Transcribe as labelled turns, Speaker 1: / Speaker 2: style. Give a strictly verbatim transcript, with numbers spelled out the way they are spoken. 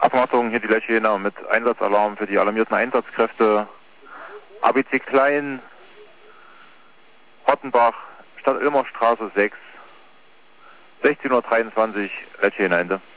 Speaker 1: Aufwartung, hier die Lecce mit Einsatzalarm für die alarmierten Einsatzkräfte. A B C Klein, Rottenbach, Stadt Ilmerstraße sechs, sechzehn Uhr dreiundzwanzig, Lecce Ende.